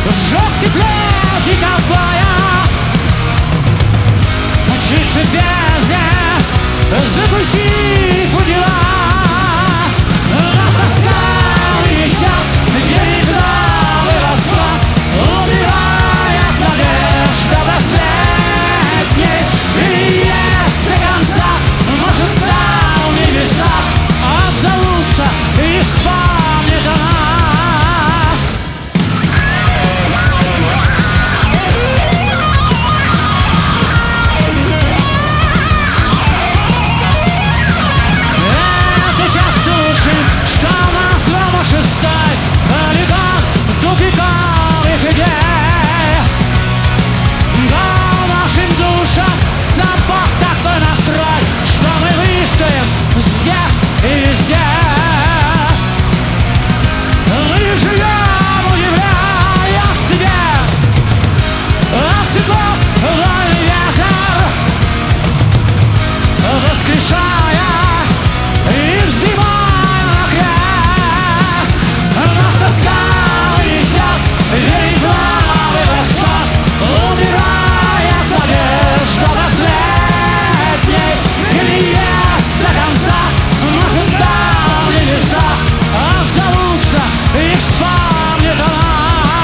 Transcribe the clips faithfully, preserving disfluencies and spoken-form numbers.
жесткий плеть ковбоя, мчится бездя, закусив у дела. Автоскал висят, верит новый рассвет, убивает надежда последней. И если конца, может, там небеса отзовутся и вспомнят о нас. Эту часть суши, что назвала шестой, полигон тупиковых идей. Да, нашим душам собак такой настрой, что мы выстоим здесь и везде. Мы живем, удивляя себе, от седлов вдоль ветер, воскрешая и вздымая на крест. Нас тоска несет, верит в новый восход, убирает надежду последней. Или есть до конца, может, там небеса отзовутся и вспомнят о нас.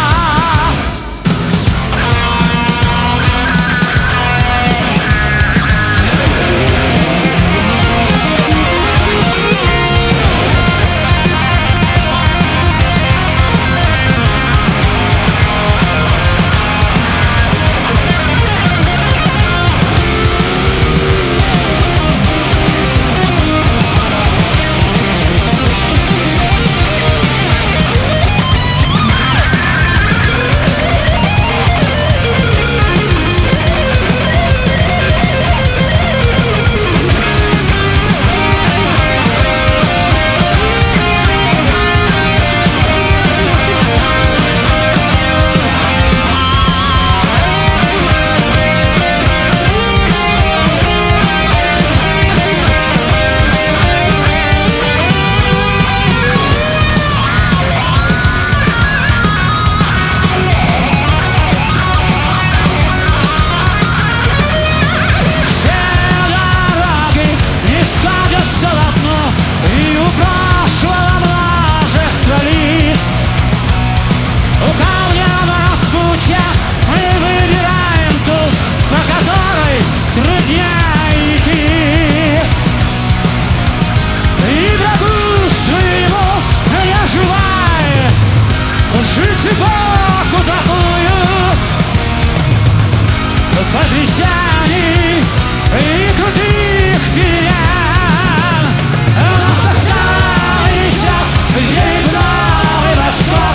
Потрясений и крутых перемен. Нас тоска несет, верит в новый восход,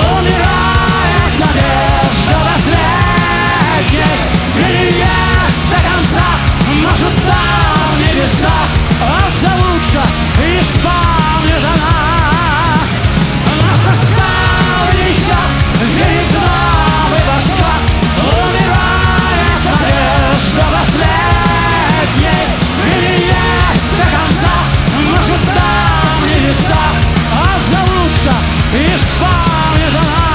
умирает надежда последней. И есть до конца, может, там небеса отзовутся и вспомнят о нас. Нас тоска несет, верит в новый восход, умирает надежда последней. Или есть до конца, может, там небеса отзовутся и вспомнят о нас.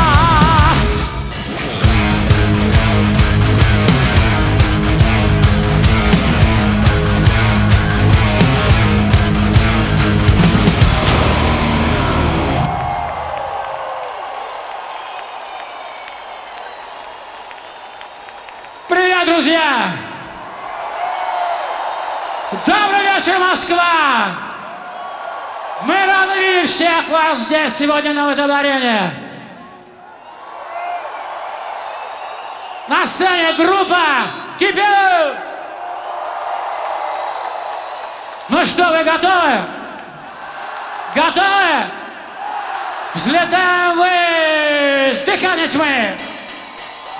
Привет, друзья! Добрый вечер, Москва! Мы рады видеть всех вас здесь сегодня на этой арене. На сцене группа Кипелов. Ну что, вы готовы? Готовы? Взлетаем вы с дыхания тьмы!